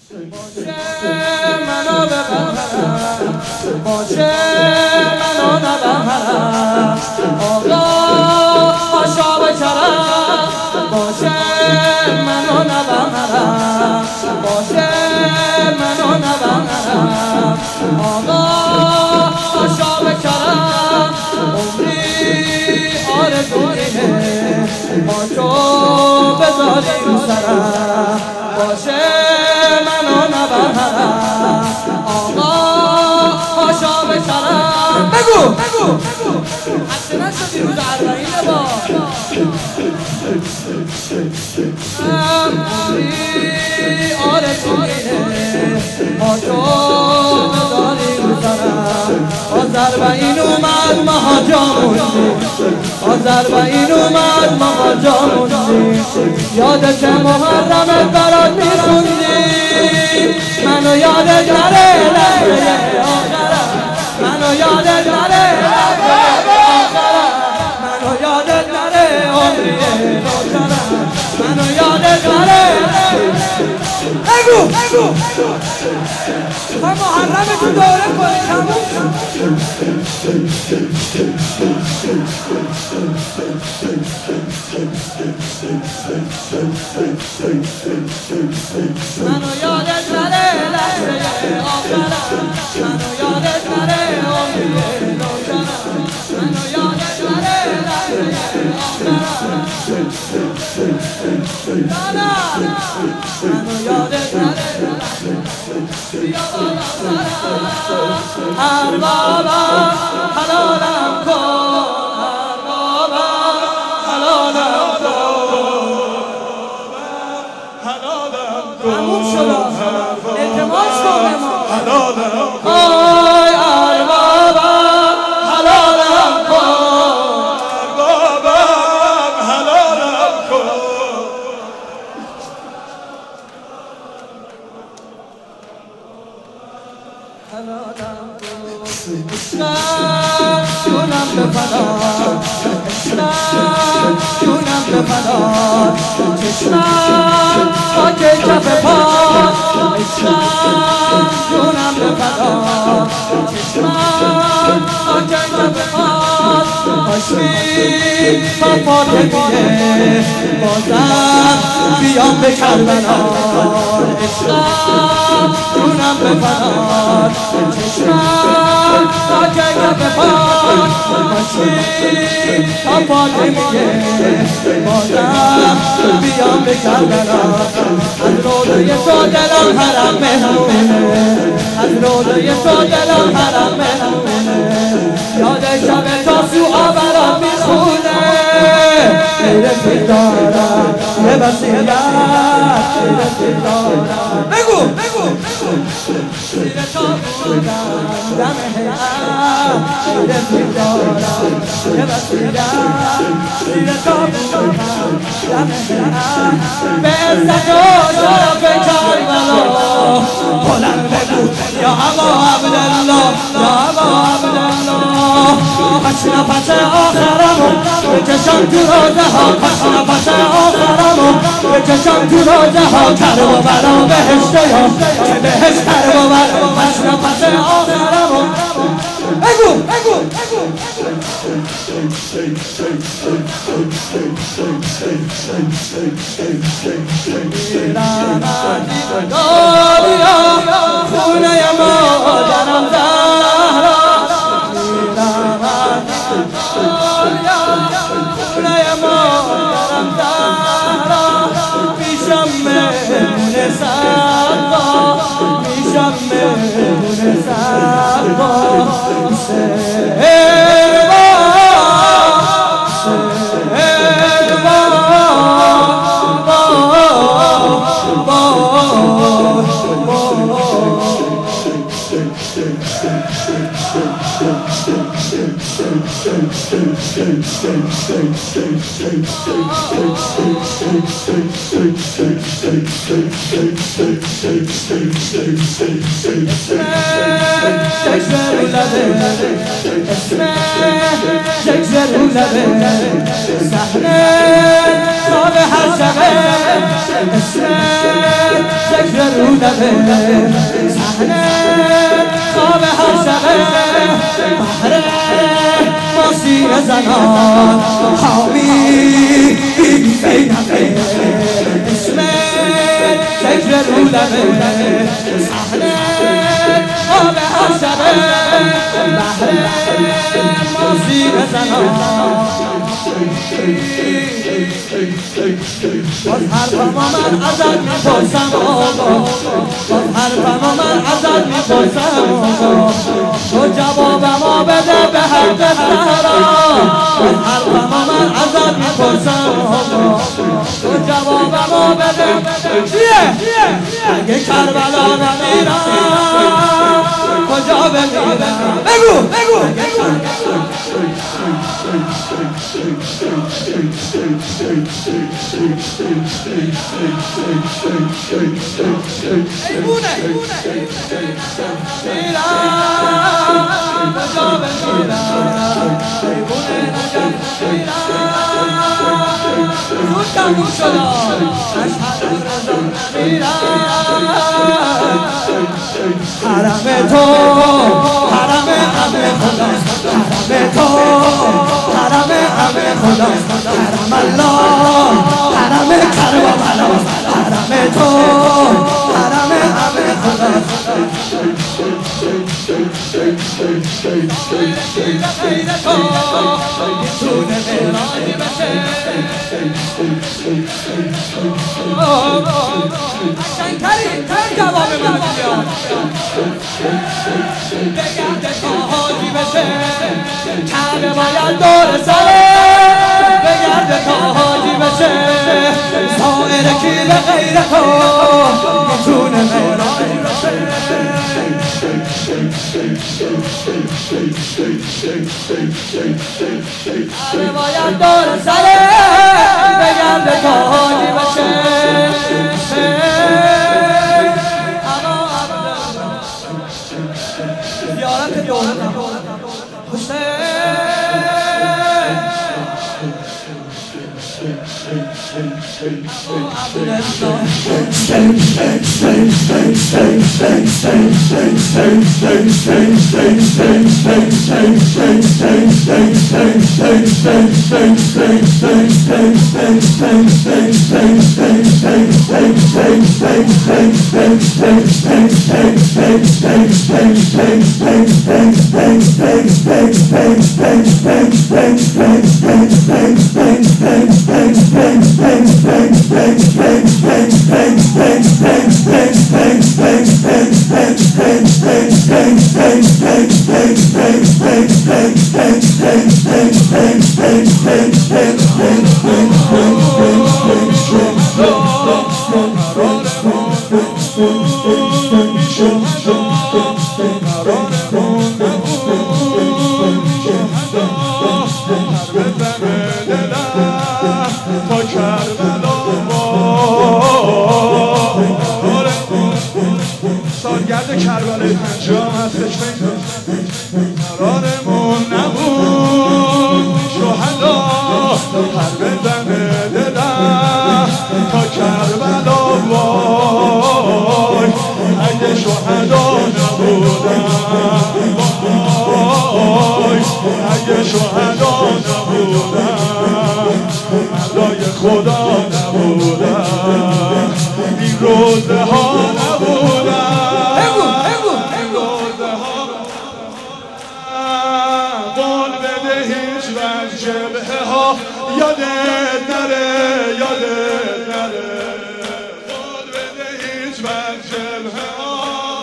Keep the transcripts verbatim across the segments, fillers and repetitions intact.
باشه منو ببرم باشه منو نبرم آقا آشا بکرم باشه منو نبرم باشه منو نبرم آقا آشا بکرم عمری آرزویه با تو بذاری رو سرم باشه منو نبرم آقا پاشا بکرم بگو بگو حتی نشدی روز اربعینه با عمری آرزویه با تو بذاری رو سرم آذربعین اومد ماها جا موندی آذربعین اومد ماها جا موندی یادت محرمت برات میخوندی منو یادت نره لحظه آخرم منو یادت نره لحظه آخرم منو یادت نره عمری نوکرم منو یادت نره بگو بگو تا محرم تو دوره کنی تموم منو یادت نره لحظه آخرم منو یادت نره عمری نوکرم منو یادت نره لحظه آخرم منو یادت نره بیا بالا سرم اربابم حلالم کن اربابم حلالم کن تموم شد التماس کن به ما آی اربابم حلالم کن اربابم حلالم کن حلالم کن عشقم جونم به فدا عشقم جونم به فدا چشمم خاک کف پات عشقم جونم به فدا چشمم خاک کف پات کاشکی تا فاطمیه بازم بیام به کربلا عشقم جونم به فدا چشمم خاک کف پات کاشکی تا فاطمیه بازم بیام به کربلا از روزه تو دلم حرم مهمونه از روزه تو دلم حرم مهمونه یاد شب تا سو آبرام میخونه غیرتی دارم یه وسیلت غیرتی دارم بگو بگو زیر تابونم دم حیرم غیرتی دارم یه وسیلت زیر تابونم دم حیرم به عزت و شرف کربلا بلند بگو یا ابا عبدالله یا ابا عبدالله پس نفس آخرمو بکشم تو روزه ها پس نفس آخرمو بکشم تو روزه ها کر و بلا بهشته یا که بهشت کر و بلا پس نفس آخرمو بگو بگو میرم از این دنیا خونه مادرم زهرا میرم از این دنیا خونه مادرم زهرا میشم مهمون سربا میشم مهمون سربا سربا سربا تجزر لبه صحنه خواب هر شبه اسمت تجزر لبه صحنه خواب هر شبه بحر ماسیر زنان حامی بینمه اسمت تجزر لبه صحنه خواب هر شبه بحر ماسیر زنان باز حرفم من ازت میپرسم آقا باز حرفم من ازت میپرسم آقا تو جوابمو بده به حق زهرا باز حرفم من ازت میپرسم آقا تو جوابمو بده چیه؟ اگه کربلا نمیرم کجا بمیرم بگو بگو ایمونه میرم کجا بمیرم ایمونه نجم میرم زود تموم شد اشهد رضا میرم حرم تو حرم همه خداست حرم تو حرم همه خداست حرم الله حرم کربلا حرم تو حرم همه خداست غیر تو میتونه معراجی بشه قشنگترین تر جواب من بیاد بگرده تا حاجی بشه کعبه باید دور سره بگرده تا حاجی بشه سائر کی به غیر تو میتونه معراجی بشه کعبه باید دور سره بگرده تا حاجی بشه زیارت دولت حسین سالگرد کربلای پنجم هستش قرارمون نبود شهدا هر بزنه دلم تا کربلا وای اگه شهدا نبودم وای اگه شهدا نبودم مردای خدا نبودم این روزه ها نبودم جبهه ها یادت نره یادت نره خود بده هیچ بر جبهه ها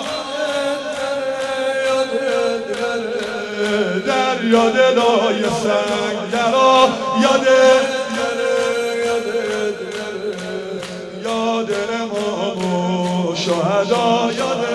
یادت نره در یاد دای سنگ درا یادت نره یادت نره یاد امام و شهدا یادت